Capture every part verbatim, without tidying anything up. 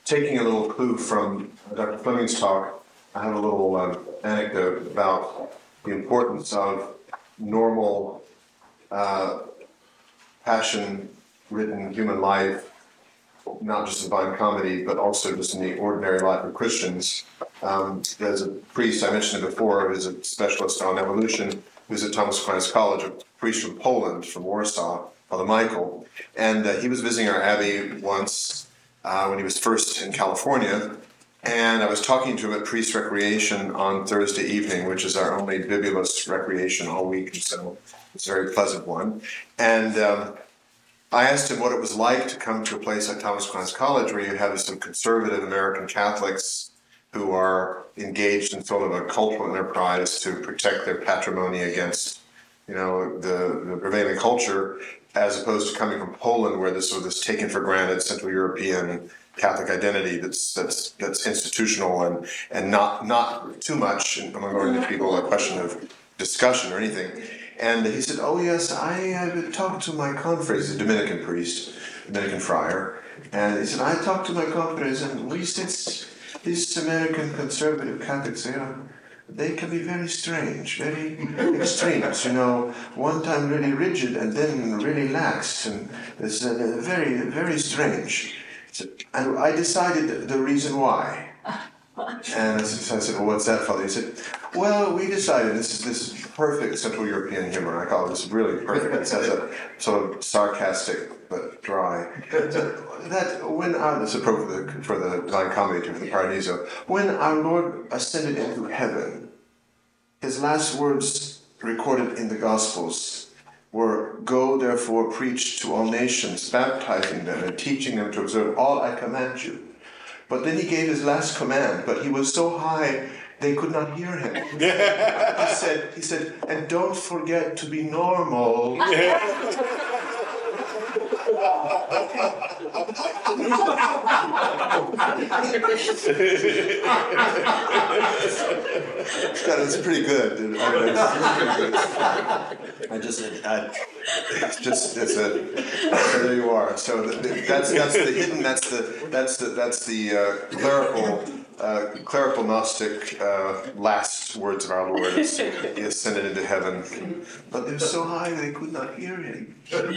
taking a little clue from Doctor Fleming's talk, I have a little uh, anecdote about the importance of normal, uh, passion-ridden human life, not just Divine Comedy, but also just in the ordinary life of Christians. Um, there's a priest, I mentioned it before, who's a specialist on evolution, who's at Thomas Aquinas College, a priest from Poland, from Warsaw, Father Michael. And uh, he was visiting our abbey once uh, when he was first in California. And I was talking to him at Priest Recreation on Thursday evening, which is our only bibulous recreation all week, and so it's a very pleasant one. And um, I asked him what it was like to come to a place like Thomas Aquinas College, where you have some conservative American Catholics who are engaged in sort of a cultural enterprise to protect their patrimony against, you know, the, the prevailing culture, as opposed to coming from Poland, where this sort of this taken for granted Central European Catholic identity that's that's that's institutional and and not not too much among ordinary people a question of discussion or anything. And he said, "Oh yes, I have talked to my confreres, a Dominican priest, Dominican friar, and he said I talked to my confreres, and we said these American conservative Catholics, they are." They can be very strange, very extremes, you know, one time really rigid and then really lax, and it's uh, very, very strange. So, and I decided the reason why. And so I said, well, what's that, Father? He said, well, we decided, this is this is perfect Central European humor, I call it, this is really perfect. It has a sort of sarcastic but dry. That when our, this is appropriate for the, for the Divine Comedy, for the Paradiso, when our Lord ascended into heaven, his last words recorded in the Gospels were, "Go therefore preach to all nations, baptizing them and teaching them to observe all I command you." But then he gave his last command, but he was so high they could not hear him. he said, he said, "And don't forget to be normal." That is pretty good. I, mean, I just, I, it's just, it's a. So there you are. So that's that's the hidden. That's the that's the that's the uh, clerical. Uh, clerical Gnostic uh, last words of our Lord as He ascended into heaven. But they're so high they could not hear Him. so,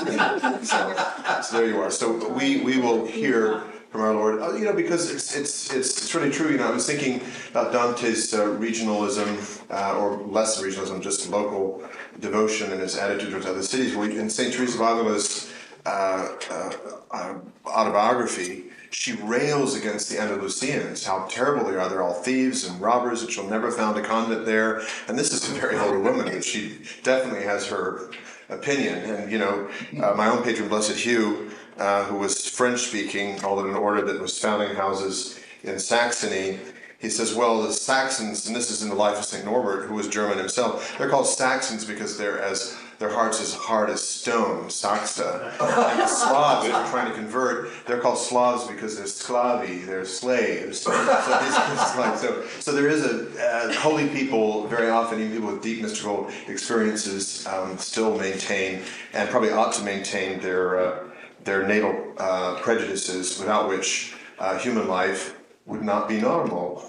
so there you are. So we, we will hear from our Lord, uh, you know, because it's it's it's it's really true. You know, I was thinking about Dante's uh, regionalism, uh, or less regionalism, just local devotion and his attitude towards other cities. We, in Saint Teresa of Avila's uh, uh, uh, autobiography, she rails against the Andalusians, how terrible they are. They're all thieves and robbers, and she'll never found a convent there. And this is a very holy woman, but she definitely has her opinion. And, you know, uh, my own patron, Blessed Hugh, uh, who was French-speaking, although in an order that was founding houses in Saxony, he says, well, the Saxons, and this is in the life of Saint Norbert, who was German himself, they're called Saxons because they're as their hearts as hard as stone, Saxa. And the Slavs that we're trying to convert, they're called Slavs because they're Sclavi, they're slaves. So, it's like, so, so there is a, uh, holy people, very often, even people with deep mystical experiences, um, still maintain, and probably ought to maintain their, uh, their natal uh, prejudices, without which uh, human life would not be normal.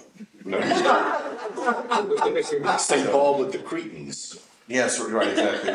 Saint Paul with the Cretans. Yes, right, exactly.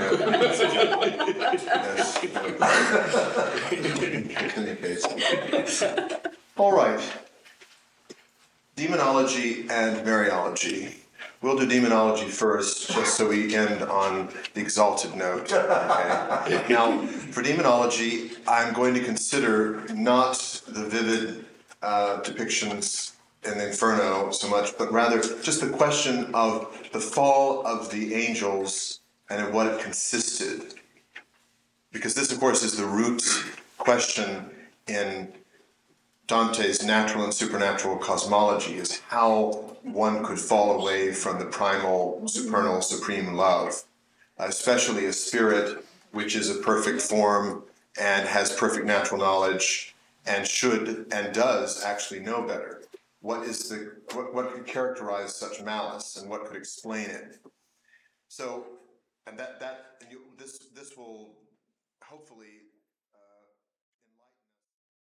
Yes. In any case. All right. Demonology and Mariology. We'll do demonology first, just so we end on the exalted note. Okay. Now, for demonology, I'm going to consider not the vivid uh, depictions in the Inferno so much, but rather just the question of the fall of the angels and in what it consisted. Because this, of course, is the root question in Dante's natural and supernatural cosmology, is how one could fall away from the primal, supernal, supreme love, especially a spirit which is a perfect form and has perfect natural knowledge and should and does actually know better. What is the what, what could characterize such malice, and what could explain it? So, and that that and you, this this will hopefully.